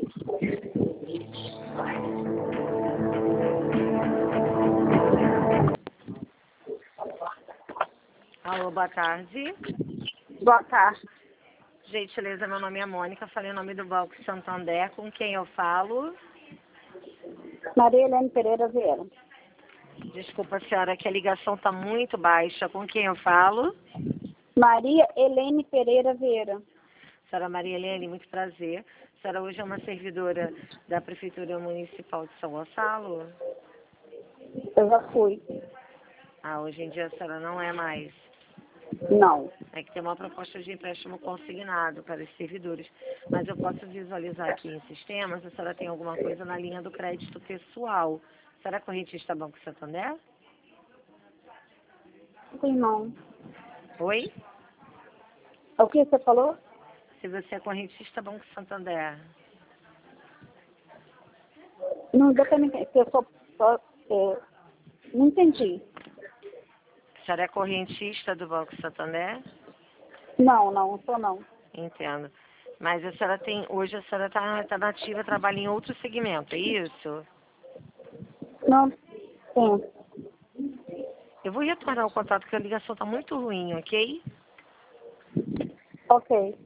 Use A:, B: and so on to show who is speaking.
A: Alô, boa tarde.
B: Boa tarde.
A: Gentileza, meu nome é Mônica, falei o nome do Banco Santander, com quem eu falo?
B: Maria Helene Pereira Vieira.
A: Desculpa, senhora, que a ligação está muito baixa, com quem eu falo?
B: Maria Helene Pereira Vieira.
A: Senhora Maria Helene, muito prazer. A senhora hoje é uma servidora da Prefeitura Municipal de São Gonçalo?
B: Eu já fui.
A: Ah, hoje em dia a senhora não é mais.
B: Não.
A: É que tem uma proposta de empréstimo consignado para os servidores. Mas eu posso visualizar aqui em sistemas, a senhora tem alguma coisa na linha do crédito pessoal. A senhora é correntista Banco Santander?
B: Sim, não.
A: Oi?
B: O que você falou?
A: Se você é correntista Banco Santander.
B: Não deu pra me entender. Não entendi.
A: A senhora é correntista do Banco Santander?
B: Não sou não.
A: Entendo. Mas a senhora tem, hoje a senhora está nativa, trabalha em outro segmento, é isso?
B: Não, sim.
A: Eu vou retornar o contato, porque a ligação está muito ruim, ok?
B: Ok.